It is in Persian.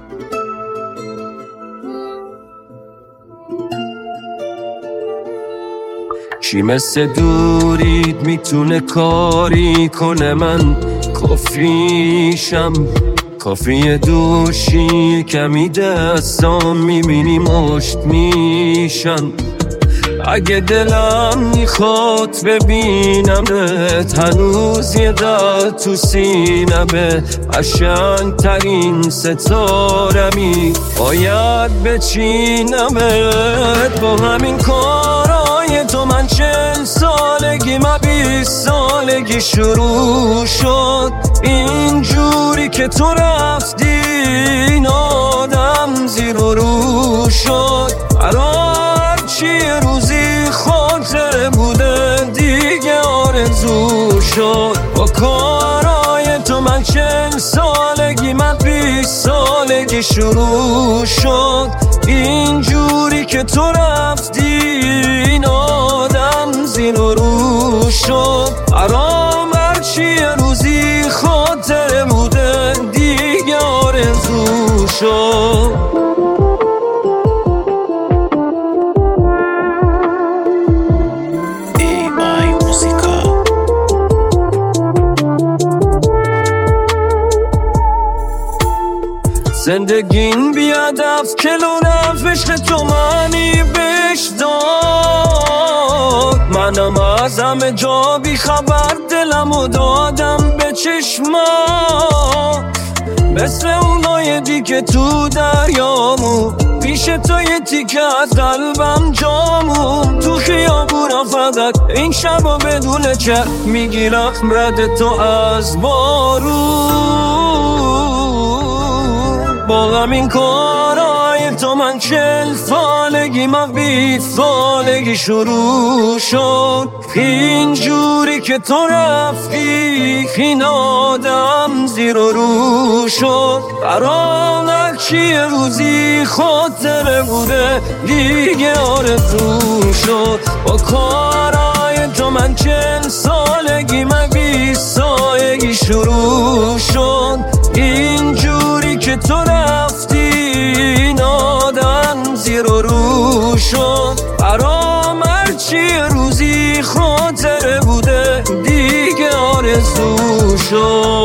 چی مثل دورید میتونه کاری کنه؟ من کافیشم، کافی دوشی کمی دستام میبینی مشت میشن. اگه دلم میخواد ببینمت، هنوز یه دل تو سینمه، قشنگ ترین ستارمی باید بچینمت. با همین کارای تو من 40 سالگی من 20 سالگی شروع شد. اینجوری که تو رفتی این آدم زیر و رو شد. هر چی روزی خاطره بوده دیگه آرزو شد. با کارای تو من 40 سالگی من 20 سالگی شروع شد. اینجوری که تو رفتی این آدم زیر و رو شد. برام هرچی روزی خاطره بوده دیگه آرزو شد. زندگین بیادف کلونم عشق تو منی بهش داد. منم از همه جا بی خبر دلمو دادم به چشمات، مثل اونای دیگه تو دریامو، پیش تو یه تیکه از قلبم جامون. تو خیابونم فقط این شبا بدون چه میگیرم رد تو از بارون. با همین کارای تو من 40 سالگی من 20 سالگی شروع شد. اینجوری که تو رفتی این آدم زیر و رو شد. برام هرچی روزی خاطره بوده دیگه آرزو شد. با کارای تو من 40 سالگی من 20 سالگی شروع شد. اینجوری که تو رفتی این آدم زیر و رو شد. برام هرچی روزی خاطره بوده دیگه آرزو شد.